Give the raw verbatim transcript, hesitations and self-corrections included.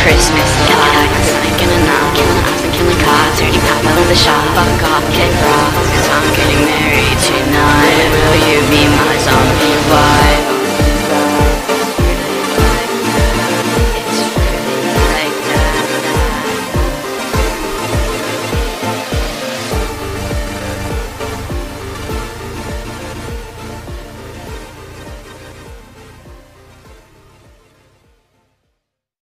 Christmas lights. Thinking enough, killing us and killing cars. Dirty pop out of the shop. Fuck off, kick rocks. Cause I'm getting married tonight.